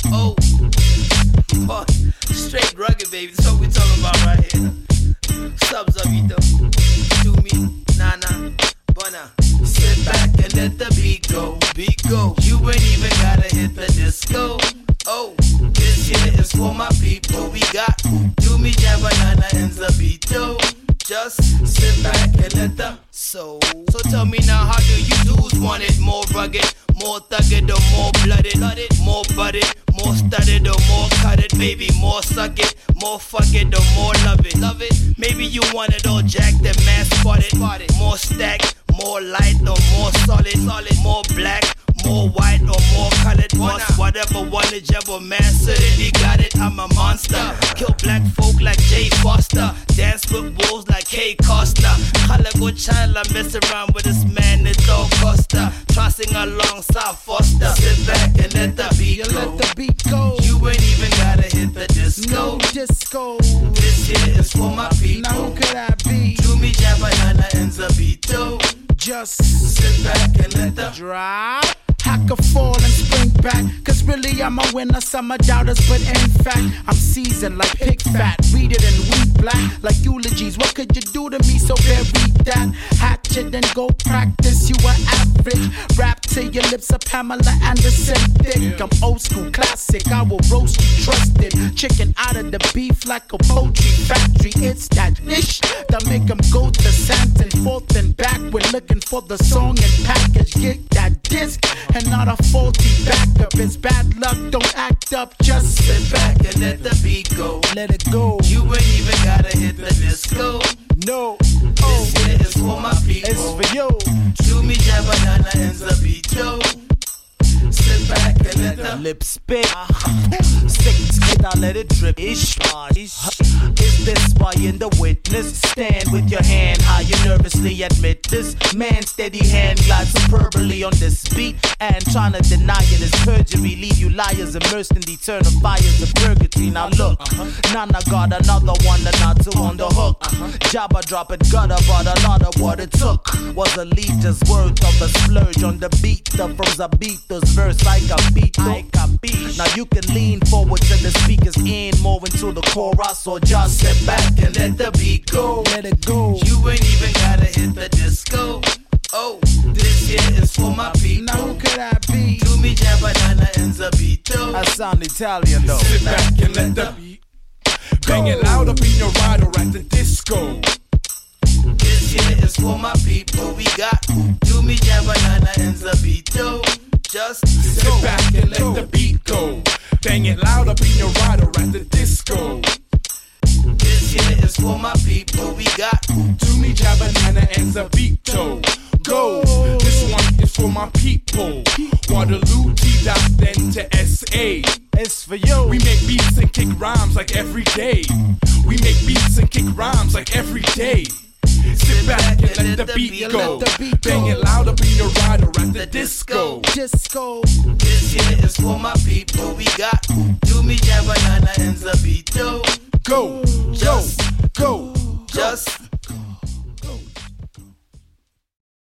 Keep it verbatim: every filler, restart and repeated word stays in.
Oh, boy, straight rugged, baby. That's what we talking about right here. Subs up, you know. Do me, nah, nah, bona. Sit back and let the beat go. Beat go. You ain't even gotta hit the disco. Oh, this here is for my people. We got Do Me Jam Banana and Zabito. Just sit back and let them. So, so tell me now, how do you dudes want it? More rugged, more thugged or more blooded? More butted, more studded or more cutted? Maybe more suck it, more fuck it or more love it. Love it. Maybe you want it all jacked and mass spotted. More stacked, more light or more solid. Solid, more black, more white or more colored. Bust whatever one is ever mastered. He got it, I'm a monster. Kill black folk like Jay Foster. Dance with wolves like Kay Costa. Color good child, I mess around with this man, it's all Costa. Try sing alongside Foster. Sit back and let the beat go. Let the beat go. You ain't even gotta hit the disco. No disco. This here is for my people. Now who could I be? Do Me Jam Banana and Zabito. Just sit back and let the drop. I could fall and spring back, cause really I'm a winner, some are doubters, but in fact I'm seasoned like pig fat, read it in wheat black like eulogies. What could you do to me? So bury that hatchet and go practice. You are average, rap till your lips are Pamela Anderson thick. I'm old school classic, I will roast you, trusted chicken out of the beef like a poultry factory. It's that dish that make them go to Santon, forth and back. We're looking for the song and package, get that disc and not a faulty backup. It's bad luck, don't act up, just sit back and let the beat go. Let it go. You ain't even gotta hit the disco. No. Oh, this here is for my people. It's for you. Do Me Jam Banana and Zabito. Sit back and let the lip spit. Stick it, I let it drip. Ish, ish. Is this why in the witness? Stand with your hand high, you nervously admit this. Man, steady hand glides superbly on this beat. And trying to deny it is perjury. Leave you liars immersed in the eternal fires of purgatory. Now look, Nana got another one and not two on the hook. Jabba drop it, gutter, but a lot of what it took was a liter's worth of a splurge on the beat. The from Zabito's verse like a beat, like a beat. Now you can lean forward to the speakers in, more into the chorus, or just sit back and let the beat go. Let it go. You ain't even gotta hit the disco. Oh, this here is for my people. Now who could I be? Do Me Jam Banana and Zabito. I sound Italian though. Sit back and let the beat bang it loud up in your ride or at the disco. This here is for my people. We got Do Me Jam Banana and Zabito. Just sit go. back and let the beat go. Bang it loud up in your ride or at the disco. This here is for my people. We got Do Me Jam Banana and Zabito. Go. This one is for my people. Waterloo, T-Dot, then to S A. It's for you. We make beats and kick rhymes like every day. We make beats and kick rhymes like every day. Sit back and let the beat go. Bang it loud up in your ride or at the disco. Disco. This here is for my people. We got Do Me Jam Banana and Zabito. Go.